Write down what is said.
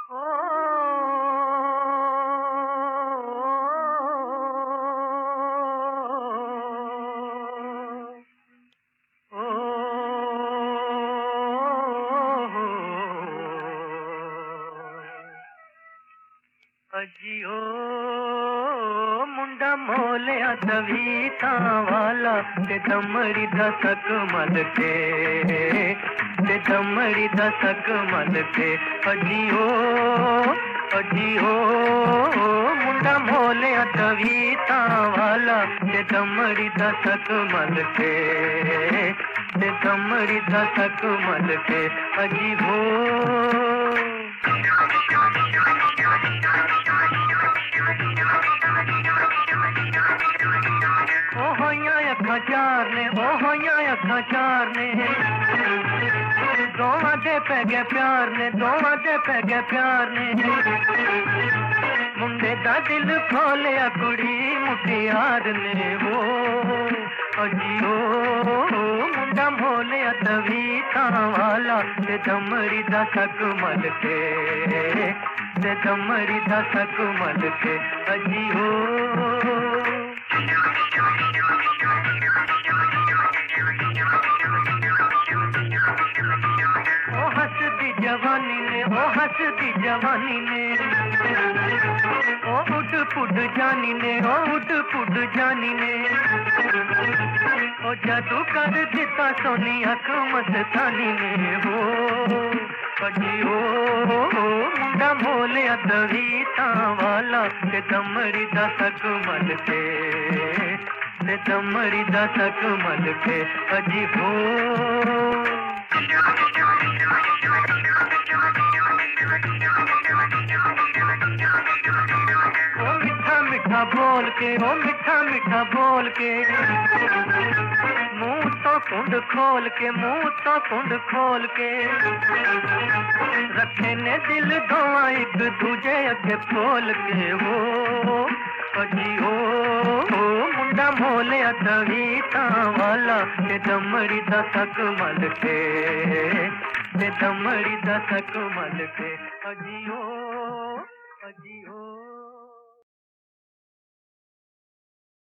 अजियो मुंडा मोलिया तवीता वाला ते दमड़ी दसक मल के ते दमड़ी दसक मल के अजियो अजियो मुंडा मोलिया तवीता वाला ते दमड़ी दसक मल के ते दमड़ी दसक मल के अजियो अखा चार ने अखा चार ने दोवां दे पै गए प्यार ने दोवां दे पै गए प्यार ने मुंडे दा दिल खोलिया कुड़ी मुटियार ने वो अजियो मुंडा मोलिया तवीता वाला ते दमड़ी दा सक मल के ते दमड़ी दा सक मल के अजियो जवानी ने ओ हंसदी जवानी ने ओ उठ पुट जानी ने ओ उठ पुट जानी ने ओ जादू कर दिता सोनी अख मस्तानी ने हो अजियो मुंडा मोलिया तवीता वाला ते दमड़ी दा सक मल के ते दमड़ी दा सक मल के अजियो मीठा बोल के ओ मीठा मीठा बोल के मुंह तो कुंड खोल के मुंह तो कुंड खोल के रखे ने दिल दोवा एक दूजे अगे खोल के हो अजियो मुंडा मोलिया तवीता वाला ते दमड़ी दा सक मल के ते दमड़ी दा सक मल के अजियो अजियो